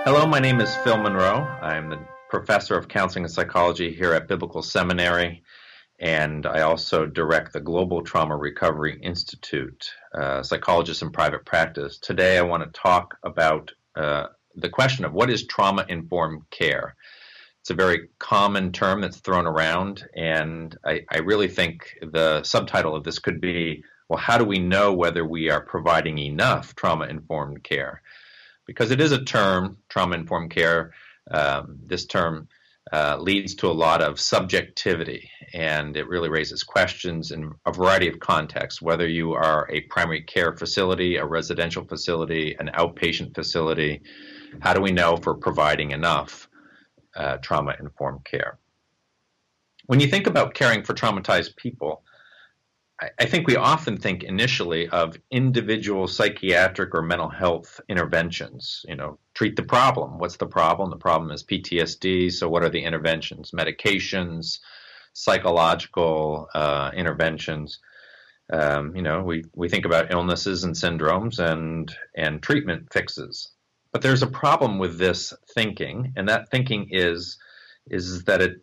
Hello, my name is Phil Monroe. I'm the professor of counseling and psychology here at Biblical Seminary, and I also direct the Global Trauma Recovery Institute, psychologist in private practice. Today I want to talk about the question of what is trauma-informed care. It's a very common term that's thrown around, and I really think the subtitle of this could be, well, how do we know whether we are providing enough trauma-informed care? Because it is a term, trauma-informed care. This term leads to a lot of subjectivity, and it really raises questions in a variety of contexts, whether you are a primary care facility, a residential facility, an outpatient facility. How do we know if we're providing enough trauma-informed care? When you think about caring for traumatized people, I think we often think initially of individual psychiatric or mental health interventions. Treat the problem. What's the problem? The problem is PTSD. So what are the interventions? Medications, psychological interventions. We think about illnesses and syndromes and treatment fixes. But there's a problem with this thinking, and that thinking is that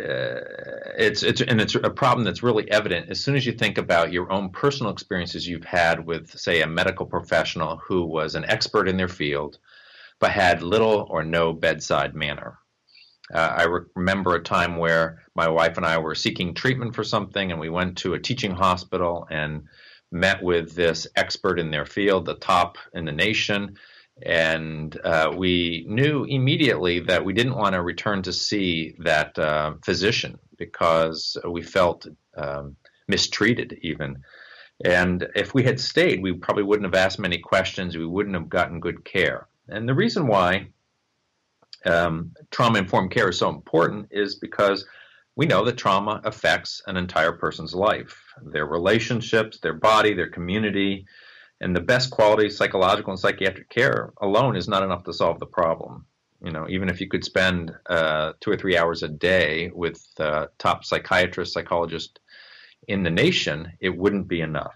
it's a problem that's really evident as soon as you think about your own personal experiences you've had with, say, a medical professional who was an expert in their field but had little or no bedside manner. I remember a time where my wife and I were seeking treatment for something, and we went to a teaching hospital and met with this expert in their field, the top in the nation. And we knew immediately that we didn't want to return to see that physician because we felt mistreated even. And if we had stayed, we probably wouldn't have asked many questions. We wouldn't have gotten good care. And the reason why trauma-informed care is so important is because we know that trauma affects an entire person's life, their relationships, their body, their community. And the best quality psychological and psychiatric care alone is not enough to solve the problem. Even if you could spend 2 or 3 hours a day with top psychiatrists, psychologists in the nation, it wouldn't be enough.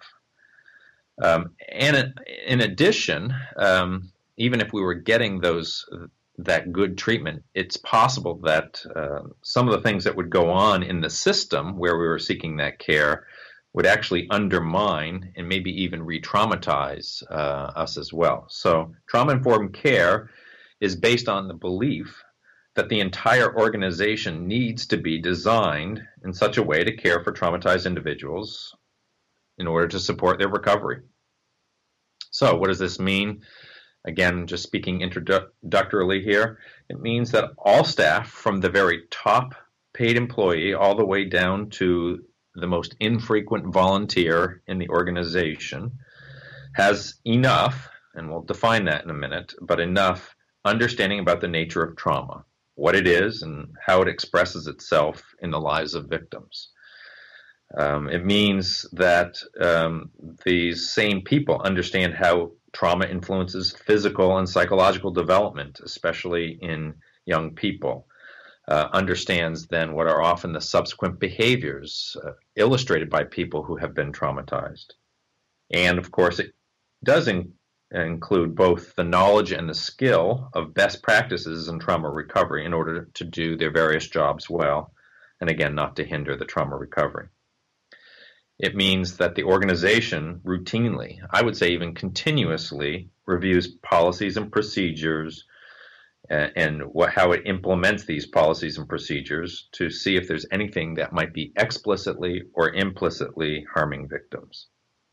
And in addition, even if we were getting that good treatment, it's possible that some of the things that would go on in the system where we were seeking that care would actually undermine and maybe even re-traumatize us as well. So trauma-informed care is based on the belief that the entire organization needs to be designed in such a way to care for traumatized individuals in order to support their recovery. So what does this mean? Again, just speaking introductorily here, it means that all staff, from the very top paid employee all the way down to the most infrequent volunteer in the organization, has enough, and we'll define that in a minute, but enough understanding about the nature of trauma, what it is and how it expresses itself in the lives of victims. It means that these same people understand how trauma influences physical and psychological development, especially in young people. Understands then what are often the subsequent behaviors illustrated by people who have been traumatized. And of course, it does include both the knowledge and the skill of best practices in trauma recovery in order to do their various jobs well, and again, not to hinder the trauma recovery. It means that the organization routinely, I would say even continuously, reviews policies and procedures and how it implements these policies and procedures to see if there's anything that might be explicitly or implicitly harming victims.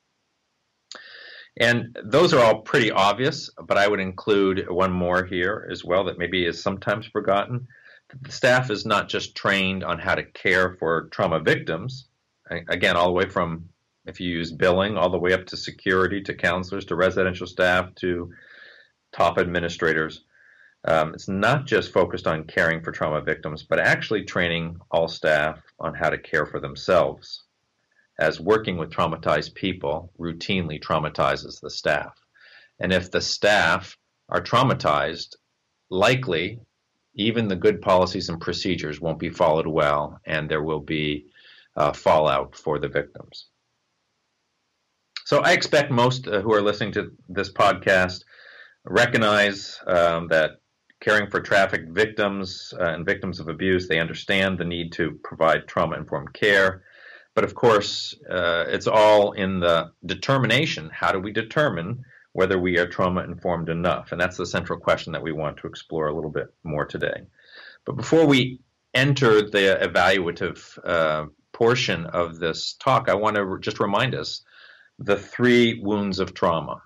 And those are all pretty obvious, but I would include one more here as well that maybe is sometimes forgotten. The staff is not just trained on how to care for trauma victims, again, all the way from, if you use billing, all the way up to security, to counselors, to residential staff, to top administrators. It's not just focused on caring for trauma victims, but actually training all staff on how to care for themselves, as working with traumatized people routinely traumatizes the staff. And if the staff are traumatized, likely even the good policies and procedures won't be followed well, and there will be fallout for the victims. So I expect most who are listening to this podcast recognize that caring for trafficked victims and victims of abuse. They understand the need to provide trauma-informed care. But of course, it's all in the determination. How do we determine whether we are trauma-informed enough? And that's the central question that we want to explore a little bit more today. But before we enter the evaluative portion of this talk, I want to just remind us the three wounds of trauma.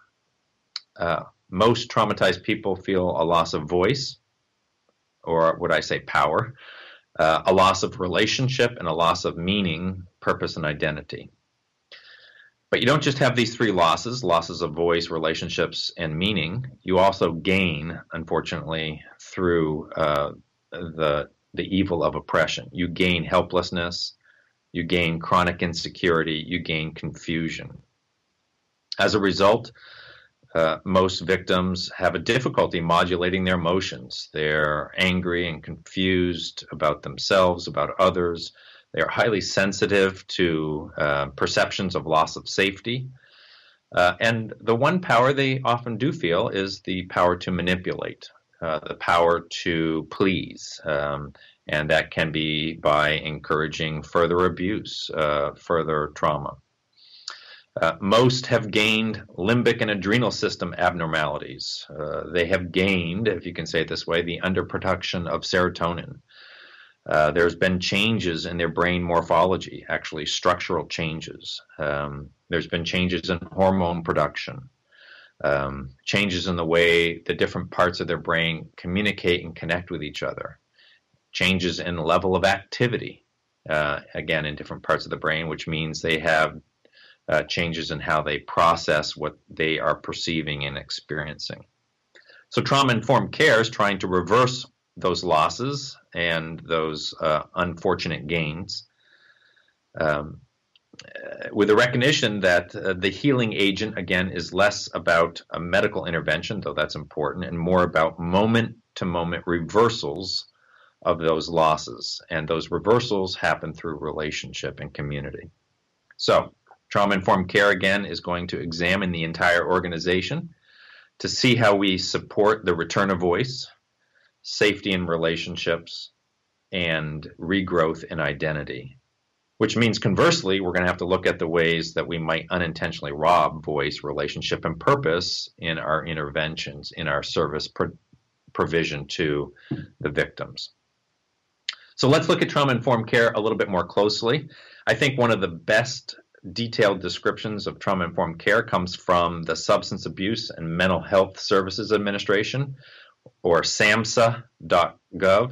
Most traumatized people feel a loss of voice, or would I say power, a loss of relationship, and a loss of meaning, purpose, and identity. But you don't just have these three losses of voice, relationships, and meaning. You also gain, unfortunately, through the evil of oppression. You gain helplessness, you gain chronic insecurity, you gain confusion. As a result, most victims have a difficulty modulating their emotions. They're angry and confused about themselves, about others. They are highly sensitive to perceptions of loss of safety. And the one power they often do feel is the power to manipulate, the power to please. And that can be by encouraging further abuse, further trauma. Most have gained limbic and adrenal system abnormalities. They have gained, if you can say it this way, the underproduction of serotonin. There's been changes in their brain morphology, actually structural changes. There's been changes in hormone production, changes in the way the different parts of their brain communicate and connect with each other, changes in the level of activity, again, in different parts of the brain, which means they have changes in how they process what they are perceiving and experiencing. So trauma-informed care is trying to reverse those losses and those unfortunate gains with the recognition that the healing agent, again, is less about a medical intervention, though that's important, and more about moment-to-moment reversals of those losses. And those reversals happen through relationship and community. So trauma-informed care, again, is going to examine the entire organization to see how we support the return of voice, safety in relationships, and regrowth in identity. Which means, conversely, we're going to have to look at the ways that we might unintentionally rob voice, relationship, and purpose in our interventions, in our service provision to the victims. So let's look at trauma-informed care a little bit more closely. I think one of the best detailed descriptions of trauma-informed care comes from the Substance Abuse and Mental Health Services Administration, or SAMHSA.gov,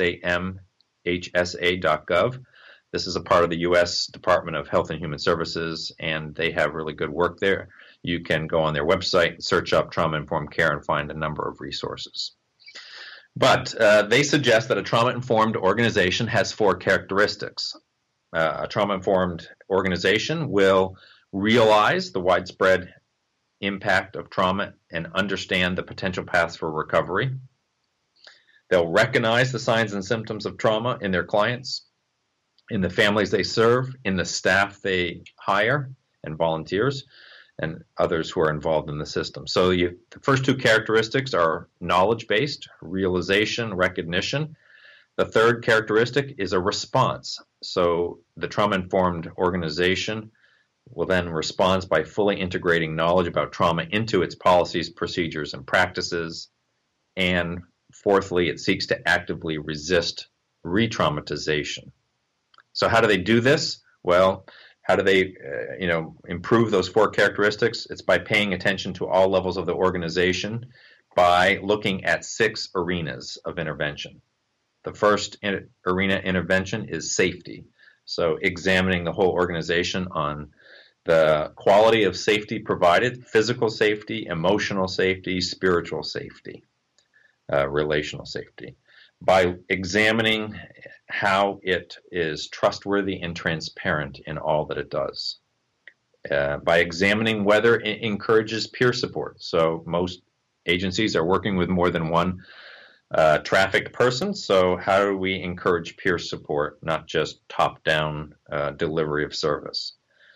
SAMHSA.gov. This is a part of the U.S. Department of Health and Human Services, and they have really good work there. You can go on their website, search up trauma-informed care, and find a number of resources. But they suggest that a trauma-informed organization has four characteristics. A trauma-informed organization will realize the widespread impact of trauma and understand the potential paths for recovery. They'll recognize the signs and symptoms of trauma in their clients, in the families they serve, in the staff they hire, and volunteers, and others who are involved in the system. So the first two characteristics are knowledge-based, realization, recognition. The third characteristic is a response. So the trauma-informed organization will then respond by fully integrating knowledge about trauma into its policies, procedures, and practices. And fourthly, it seeks to actively resist re-traumatization. So how do they do this? Well, how do they improve those four characteristics? It's by paying attention to all levels of the organization by looking at 6 arenas of intervention. The first arena intervention is safety. So examining the whole organization on the quality of safety provided, physical safety, emotional safety, spiritual safety, relational safety. By examining how it is trustworthy and transparent in all that it does. By examining whether it encourages peer support. So most agencies are working with more than one trafficked person. So how do we encourage peer support, not just top-down delivery of service?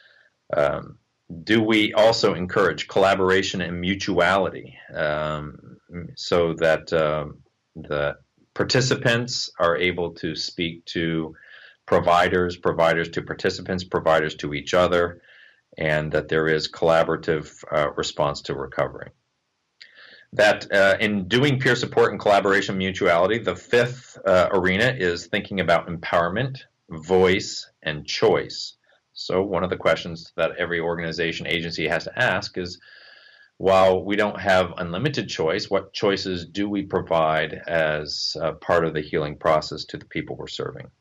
Do we also encourage collaboration and mutuality so that The participants are able to speak to providers, providers to participants, providers to each other, and that there is collaborative response to recovery. That in doing peer support and collaboration mutuality, the fifth arena is thinking about empowerment, voice, and choice. So one of the questions that every organization, agency has to ask is, while we don't have unlimited choice, what choices do we provide as part of the healing process to the people we're serving?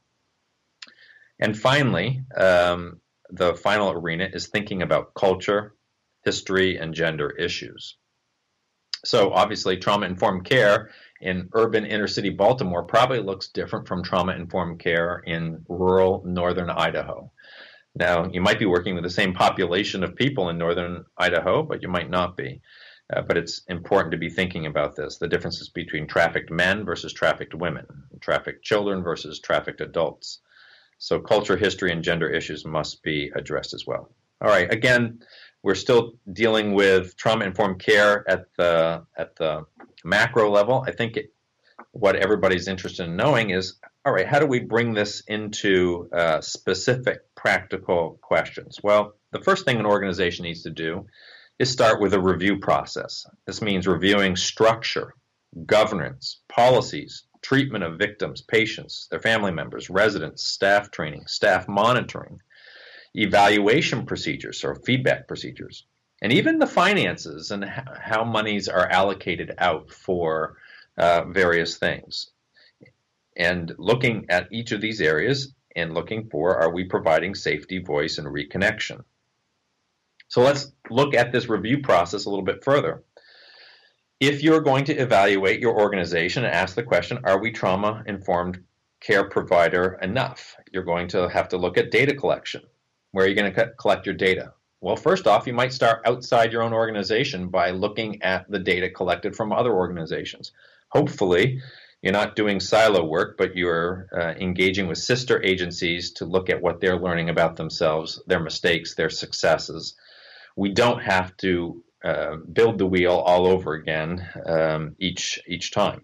And finally, the final arena is thinking about culture, history, and gender issues. So obviously, trauma-informed care in urban inner-city Baltimore probably looks different from trauma-informed care in rural northern Idaho. Now, you might be working with the same population of people in northern Idaho, but you might not be. But it's important to be thinking about this, the differences between trafficked men versus trafficked women, trafficked children versus trafficked adults. So culture, history, and gender issues must be addressed as well. All right, again, we're still dealing with trauma-informed care at the macro level. I think what everybody's interested in knowing is, all right, how do we bring this into specific practical questions? Well, the first thing an organization needs to do is start with a review process. This means reviewing structure, governance, policies, treatment of victims, patients, their family members, residents, staff training, staff monitoring, evaluation procedures or feedback procedures, and even the finances and how monies are allocated out for various things. And looking at each of these areas and looking for, are we providing safety, voice, and reconnection? So let's look at this review process a little bit further. If you're going to evaluate your organization and ask the question, are we trauma-informed care provider enough? You're going to have to look at data collection. Where are you going to collect your data? Well, first off, you might start outside your own organization by looking at the data collected from other organizations. Hopefully, you're not doing silo work, but you're engaging with sister agencies to look at what they're learning about themselves, their mistakes, their successes. We don't have to build the wheel all over again each time.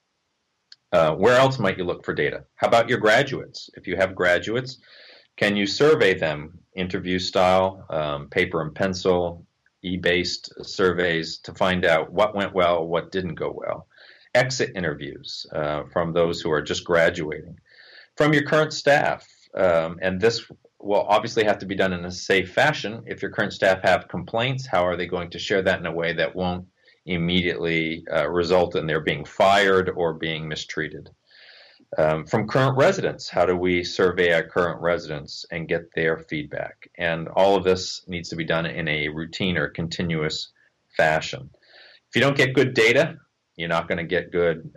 Where else might you look for data? How about your graduates? If you have graduates, can you survey them, interview style, paper and pencil, e-based surveys to find out what went well, what didn't go well? Exit interviews from those who are just graduating. From your current staff, and this will obviously have to be done in a safe fashion. If your current staff have complaints, how are they going to share that in a way that won't immediately result in their being fired or being mistreated? From current residents, how do we survey our current residents and get their feedback? And all of this needs to be done in a routine or continuous fashion. If you don't get good data, you're not going to get good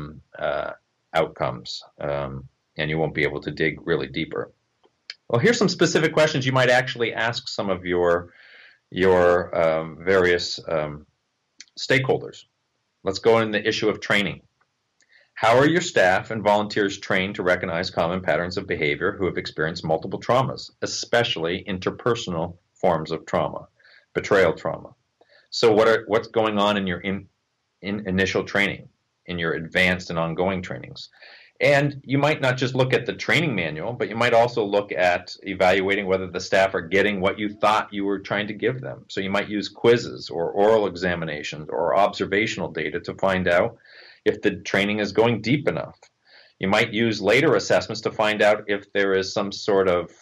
outcomes, and you won't be able to dig really deeper. Well, here's some specific questions you might actually ask some of your various stakeholders. Let's go into the issue of training. How are your staff and volunteers trained to recognize common patterns of behavior who have experienced multiple traumas, especially interpersonal forms of trauma, betrayal trauma? So what's going on in your initial training, in your advanced and ongoing trainings? And you might not just look at the training manual, but you might also look at evaluating whether the staff are getting what you thought you were trying to give them. So you might use quizzes or oral examinations or observational data to find out if the training is going deep enough. You might use later assessments to find out if there is some sort of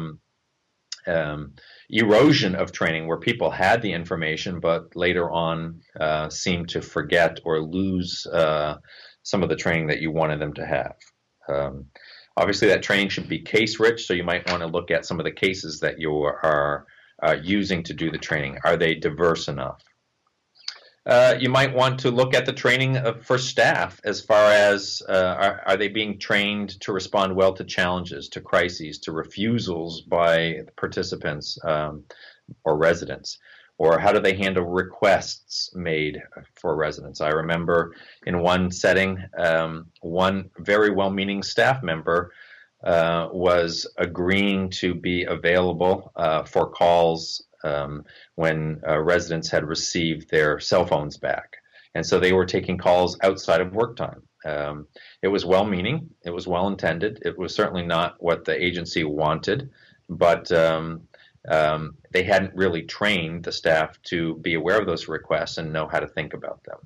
erosion of training where people had the information but later on seemed to forget or lose some of the training that you wanted them to have. Obviously, that training should be case-rich, so you might want to look at some of the cases that you are using to do the training. Are they diverse enough? You might want to look at the training for staff as far as are they being trained to respond well to challenges, to crises, to refusals by participants or residents, or how do they handle requests made for residents? I remember in one setting, one very well-meaning staff member was agreeing to be available for calls when residents had received their cell phones back. And so they were taking calls outside of work time. It was well-meaning. It was well-intended. It was certainly not what the agency wanted, but they hadn't really trained the staff to be aware of those requests and know how to think about them.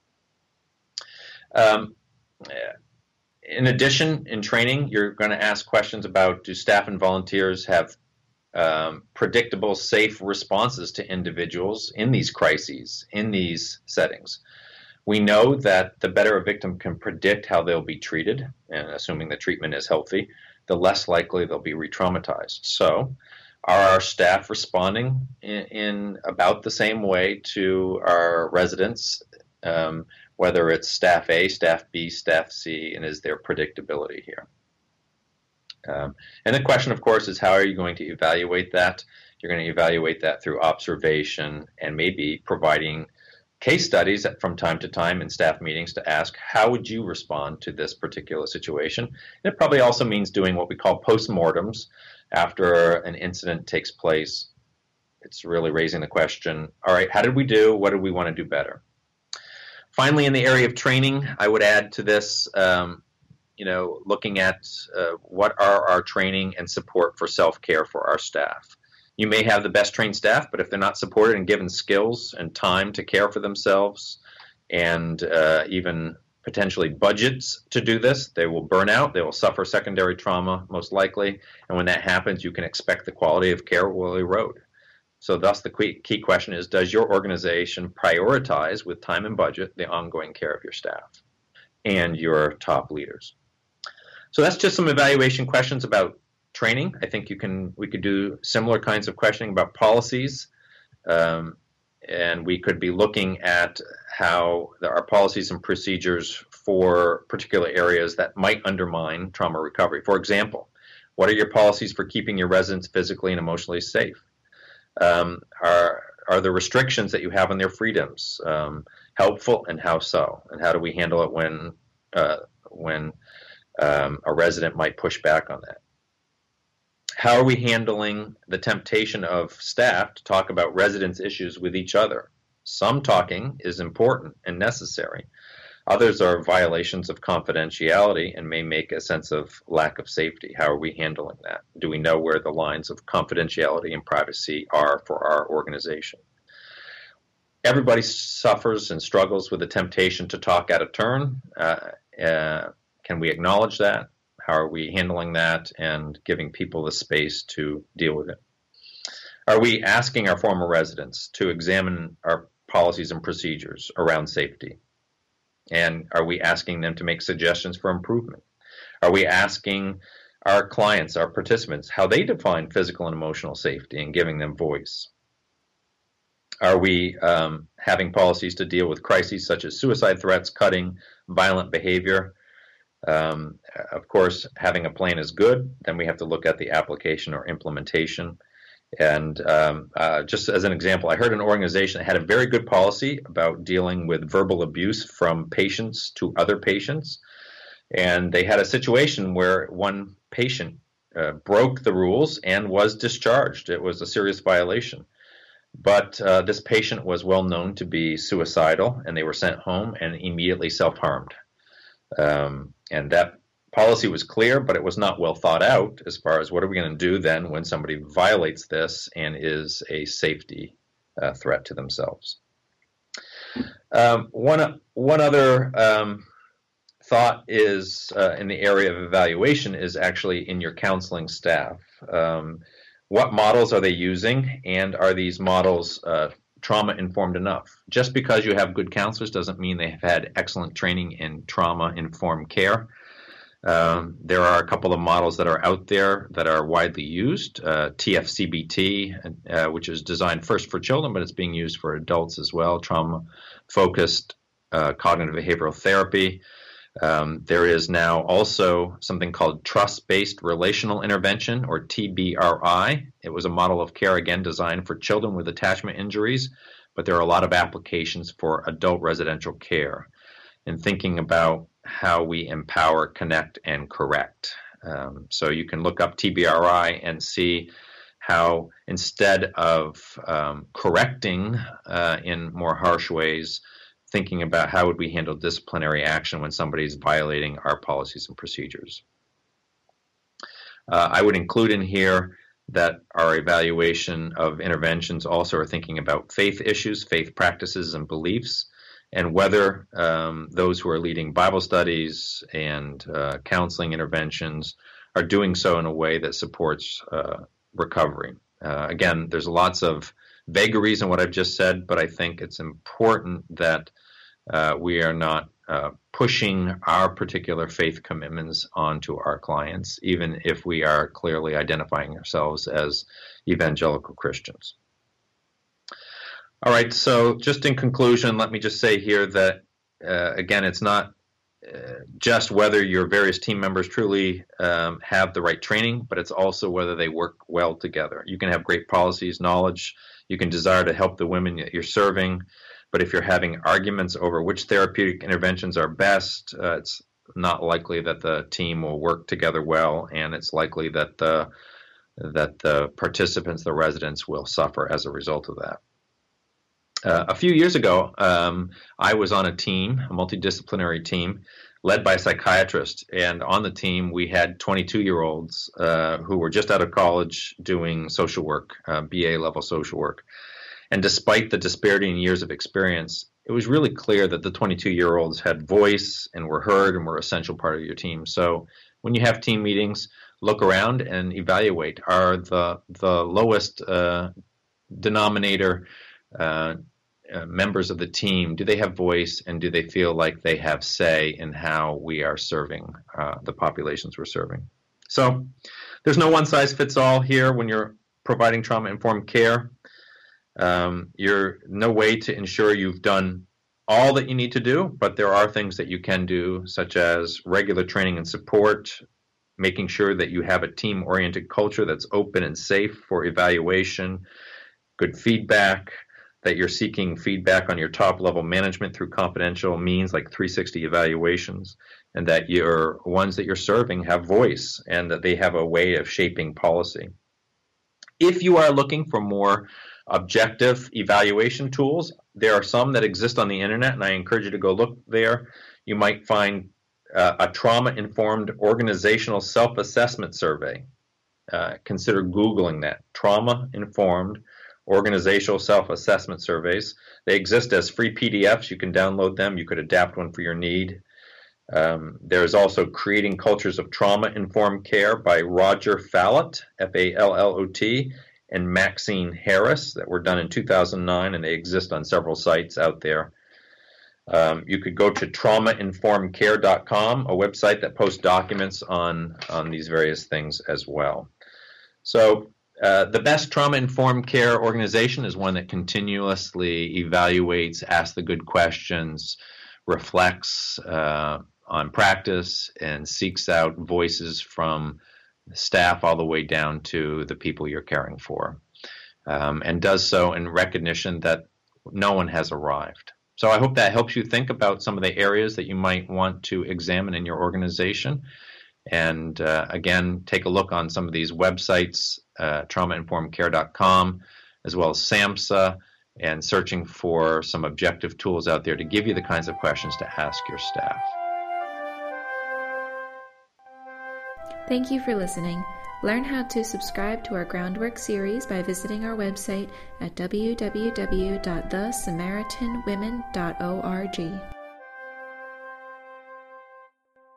In addition, in training, you're going to ask questions about, do staff and volunteers have predictable, safe responses to individuals in these crises, in these settings? We know that the better a victim can predict how they'll be treated, and assuming the treatment is healthy, the less likely they'll be re-traumatized. So, are our staff responding in about the same way to our residents, whether it's staff A, staff B, staff C, and is there predictability here? And the question, of course, is how are you going to evaluate that? You're going to evaluate that through observation and maybe providing case studies from time to time in staff meetings to ask, how would you respond to this particular situation? And it probably also means doing what we call postmortems after an incident takes place. It's really raising the question, all right, how did we do? What do we want to do better? Finally, in the area of training, I would add to this, looking at what are our training and support for self-care for our staff. You may have the best trained staff, but if they're not supported and given skills and time to care for themselves and even potentially budgets to do this, they will burn out, they will suffer secondary trauma most likely, and when that happens, you can expect the quality of care will erode. So thus the key question is, does your organization prioritize with time and budget the ongoing care of your staff and your top leaders? So that's just some evaluation questions about training. I think we could do similar kinds of questioning about policies, and we could be looking at how there are policies and procedures for particular areas that might undermine trauma recovery. For example, what are your policies for keeping your residents physically and emotionally safe? Are the restrictions that you have on their freedoms helpful, and how so? And how do we handle it when a resident might push back on that? How are we handling the temptation of staff to talk about residents' issues with each other? Some talking is important and necessary. Others are violations of confidentiality and may make a sense of lack of safety. How are we handling that? Do we know where the lines of confidentiality and privacy are for our organization? Everybody suffers and struggles with the temptation to talk out of turn. Can we acknowledge that? How are we handling that and giving people the space to deal with it? Are we asking our former residents to examine our policies and procedures around safety? And are we asking them to make suggestions for improvement? Are we asking our clients, our participants, how they define physical and emotional safety and giving them voice? Are we having policies to deal with crises such as suicide threats, cutting, violent behavior? Of course, having a plan is good. Then we have to look at the application or implementation. And just as an example, I heard an organization that had a very good policy about dealing with verbal abuse from patients to other patients. And they had a situation where one patient broke the rules and was discharged. It was a serious violation. But this patient was well known to be suicidal, and they were sent home and immediately self-harmed. And that policy was clear, but it was not well thought out as far as what are we going to do then when somebody violates this and is a safety threat to themselves. One other thought is in the area of evaluation is actually in your counseling staff. What models are they using, and are these models trauma-informed enough? Just because you have good counselors doesn't mean they have had excellent training in trauma-informed care. There are a couple of models that are out there that are widely used. TFCBT, which is designed first for children, but it's being used for adults as well, trauma-focused cognitive behavioral therapy. There is now also something called trust-based relational intervention, or TBRI. It was a model of care, again, designed for children with attachment injuries, but there are a lot of applications for adult residential care in thinking about how we empower, connect, and correct. So you can look up TBRI and see how instead of correcting in more harsh ways, thinking about how would we handle disciplinary action when somebody's violating our policies and procedures. I would include in here that our evaluation of interventions also are thinking about faith issues, faith practices and beliefs, and whether those who are leading Bible studies and counseling interventions are doing so in a way that supports recovery. Again, there's lots of vagaries in what I've just said, but I think it's important that we are not pushing our particular faith commitments onto our clients, even if we are clearly identifying ourselves as evangelical Christians. All right, so just in conclusion, let me just say here that, again, it's not just whether your various team members truly have the right training, but it's also whether they work well together. You can have great policies, knowledge, you can desire to help the women that you're serving, but if you're having arguments over which therapeutic interventions are best, it's not likely that the team will work together well, and it's likely that the participants, the residents, will suffer as a result of that. A few years ago, I was on a team, a multidisciplinary team, led by a psychiatrist, and on the team we had 22-year-olds who were just out of college doing social work, BA-level social work. And despite the disparity in years of experience, it was really clear that the 22-year-olds had voice and were heard and were an essential part of your team. So when you have team meetings, look around and evaluate. Are the lowest denominator members of the team, do they have voice, and do they feel like they have say in how we are serving the populations we're serving? So there's no one-size-fits-all here when you're providing trauma-informed care. You're no way to ensure you've done all that you need to do, but there are things that you can do, such as regular training and support, making sure that you have a team-oriented culture that's open and safe for evaluation, good feedback, that you're seeking feedback on your top-level management through confidential means like 360 evaluations, and that your ones that you're serving have voice and that they have a way of shaping policy. If you are looking for more objective evaluation tools, there are some that exist on the internet, and I encourage you to go look there. You might find a trauma-informed organizational self-assessment survey. Consider Googling that, trauma-informed organizational self-assessment surveys. They exist as free PDFs. You can download them. You could adapt one for your need. There's also Creating Cultures of Trauma-Informed Care by Roger Fallot, F-A-L-L-O-T, and Maxine Harris, that were done in 2009, and they exist on several sites out there. You could go to traumainformedcare.com, a website that posts documents on these various things as well. So the best trauma-informed care organization is one that continuously evaluates, asks the good questions, reflects on practice, and seeks out voices from staff all the way down to the people you're caring for, and does so in recognition that no one has arrived. So I hope that helps you think about some of the areas that you might want to examine in your organization. And again, take a look on some of these websites, traumainformedcare.com, as well as SAMHSA, and searching for some objective tools out there to give you the kinds of questions to ask your staff. Thank you for listening. Learn how to subscribe to our Groundwork series by visiting our website at www.thesamaritanwomen.org.